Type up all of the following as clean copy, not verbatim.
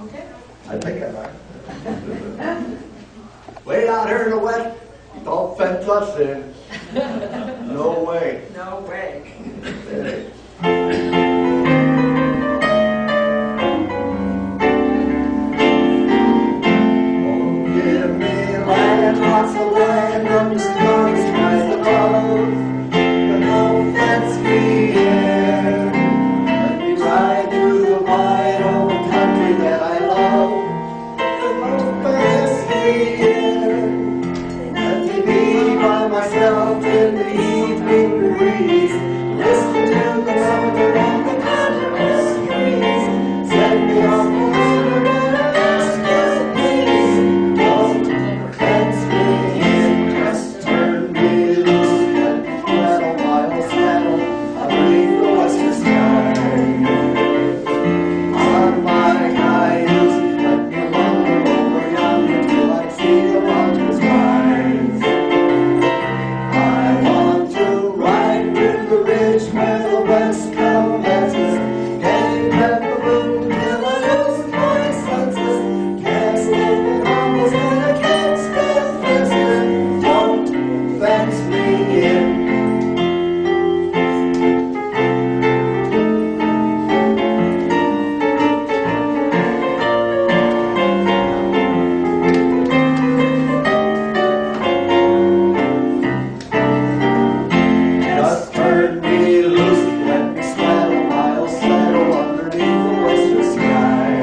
Okay. I think I might. Way out here in the west, don't fence us in. No way. No way. Give me land, lots of land, under stars, skies above. But no fence me in. Let me ride through the wide old country that I love. But no fence me in. Let me be by myself in the evening breeze. Listen to the thunder on the cottonwood trees. Send me off to the fence me in, just turn me loose, let me rattle while saddle, I breathe the western sky. On my cayuse, let me wander over yonder till I see the mountains rise. I want to ride with the ridge where the west commences, gaze at the moon till I lose my senses, can't stand the rumbles and I can't stand fences. Don't fence me in. Just turn me loose, let me straddle while settle underneath the western sky.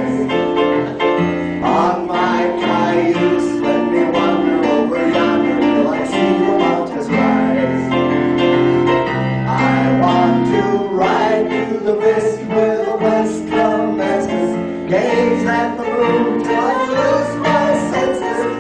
On my cayuse, let me wander over yonder till I see the mountains rise. I want to ride through the mist where the west commences, gaze at the moon till I lose my senses.